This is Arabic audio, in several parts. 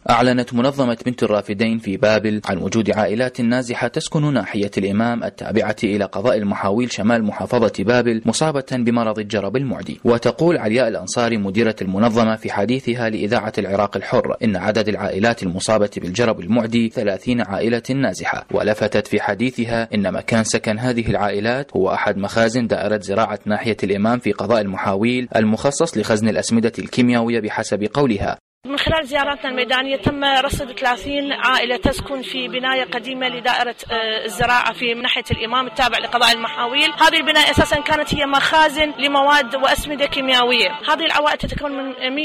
أعلنت منظمة بنت الرافدين في بابل عن وجود عائلات نازحة تسكن ناحية الإمام التابعة إلى قضاء المحاويل شمال محافظة بابل مصابة بمرض الجرب المعدي. وتقول علياء الأنصاري مديرة المنظمة في حديثها لإذاعة العراق الحر إن عدد العائلات المصابة بالجرب المعدي 30 عائلة نازحة. ولفتت في حديثها إن مكان سكن هذه العائلات هو أحد مخازن دائرة زراعة ناحية الإمام في قضاء المحاويل المخصص لخزن الأسمدة الكيميائية بحسب قولها. من خلال زياراتنا الميدانية تم رصد 30 عائلة تسكن في بناية قديمة لدائرة الزراعة في ناحية الإمام التابع لقضاء المحاويل. هذه البناية أساسا كانت هي مخازن لمواد وأسمدة كيميائية. هذه العوائل تتكون من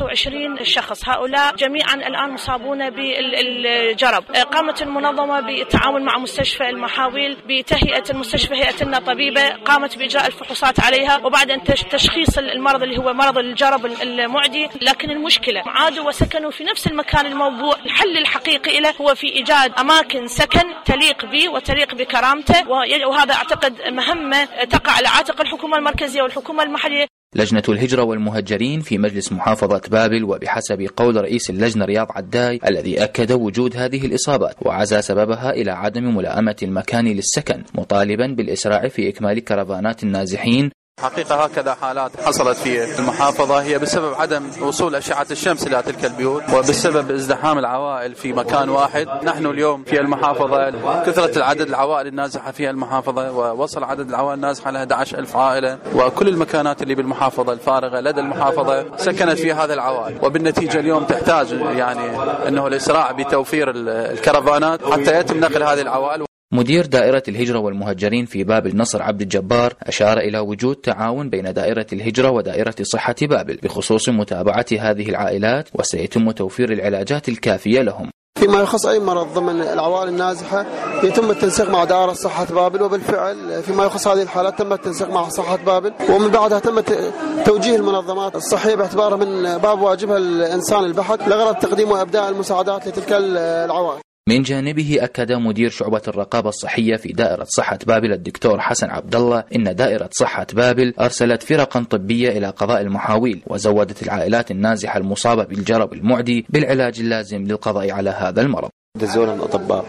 123 شخص، هؤلاء جميعا الآن مصابون بالجرب. قامت المنظمة بالتعاون مع مستشفى المحاويل بتهيئة المستشفى هيئة طبيبة قامت بإجراء الفحوصات عليها وبعد أن تشخيص المرض اللي هو مرض الجرب المعدي. لكن المشكلة وسكنوا في نفس المكان الموضوع. الحل الحقيقي له هو في إيجاد أماكن سكن تليق به وتليق بكرامته، وهذا أعتقد مهمة تقع على عاتق الحكومة المركزية والحكومة المحلية. لجنة الهجرة والمهجرين في مجلس محافظة بابل وبحسب قول رئيس اللجنة رياض عداي الذي أكد وجود هذه الإصابات وعزى سببها إلى عدم ملائمة المكان للسكن، مطالبا بالإسراع في إكمال كرفانات النازحين. حقيقة هكذا حالات حصلت في المحافظة هي بسبب عدم وصول أشعة الشمس إلى تلك البيوت وبسبب ازدحام العوائل في مكان واحد. نحن اليوم في المحافظة كثرة العدد العوائل النازحة في المحافظة ووصل عدد العوائل النازحة ل 11,000 عائلة، وكل المكانات اللي بالمحافظة الفارغة لدى المحافظة سكنت في هذه العوائل، وبالنتيجة اليوم تحتاج أنه الإسراع بتوفير الكرفانات حتى يتم نقل هذه العوائل. مدير دائرة الهجرة والمهجرين في بابل نصر عبد الجبار أشار إلى وجود تعاون بين دائرة الهجرة ودائرة صحة بابل بخصوص متابعة هذه العائلات، وسيتم توفير العلاجات الكافية لهم. فيما يخص أي مرض ضمن العوائل النازحة يتم التنسيق مع دائرة صحة بابل، وبالفعل فيما يخص هذه الحالات تم التنسيق مع صحة بابل، ومن بعدها تم توجيه المنظمات الصحية باعتبارها من باب واجبها الإنسان البحث لغرض تقديم وإبداء المساعدات لتلك العوائل. من جانبه أكد مدير شعبة الرقابة الصحية في دائرة صحة بابل الدكتور حسن عبد الله إن دائرة صحة بابل أرسلت فرقا طبية إلى قضاء المحاويل وزودت العائلات النازحة المصابة بالجرب المعدي بالعلاج اللازم للقضاء على هذا المرض. دزوا لهم الاطباء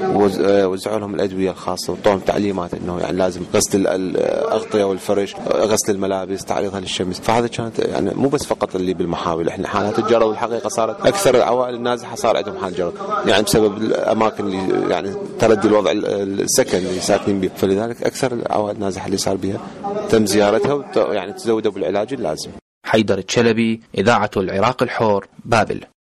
ووزعوا لهم الادويه الخاصه وطعم تعليمات انه لازم غسل الاغطيه والفرش، غسل الملابس، تعريضها للشمس. فهذا كانت مو بس فقط اللي بالمحاول، احنا حالات الجرب الحقيقه صارت اكثر العوائل النازحه صار عندهم حال جرب بسبب الاماكن اللي تردي الوضع السكن اللي ساكنين به، فلذلك اكثر العوائل النازحه اللي صار بها تم زيارتها تزودوا بالعلاج اللازم. حيدر الشلبي، إذاعة العراق الحر، بابل.